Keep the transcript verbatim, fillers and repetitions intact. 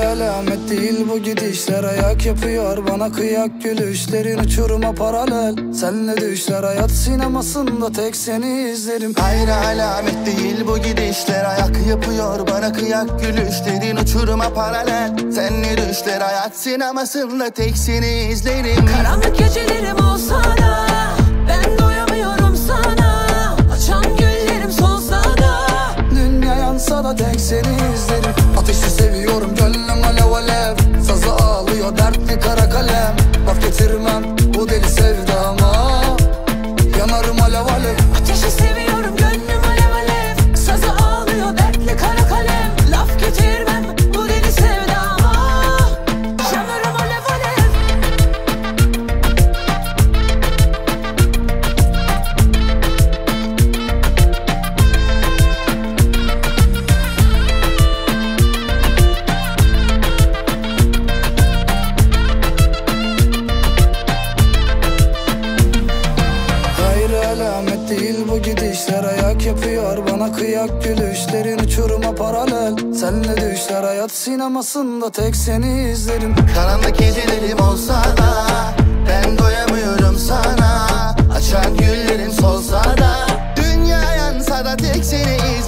alamet değil bu gidişler, ayak yapıyor bana kıyak gülüşlerin uçuruma paralel. Senle düşler hayat sinemasında tek seni izlerim. Hayır alamet değil bu gidişler, ayak yapıyor bana kıyak gülüşlerin uçuruma paralel. Senle düşler hayat sinemasında tek seni izlerim. Karanlık gecelerim olsa da ben doyamıyorum sana. Açan güllerim solsa da dünya yansa da tek seni izlerim. Ateşi seviyorum gönlüm alev alev, sazı ağlıyor dertli kara kalem. Laf getirmem bu deli sevdama, yanarım alev alev. ateşi seviyorum gönlüm alev alev, sazı ağlıyor dertli kara kalem. Laf getirmem bu deli sevdama, yanarım alev alev. Alamet değil bu gidişler, ayak yapıyor bana kıyak gülüşlerin uçuruma paralel. Senle düşler hayat sinemasında tek seni izlerim. Karanlık gecelerim olsa da ben doyamıyorum sana. Açan güllerim solsa da dünya yansa da tek seni izlerim.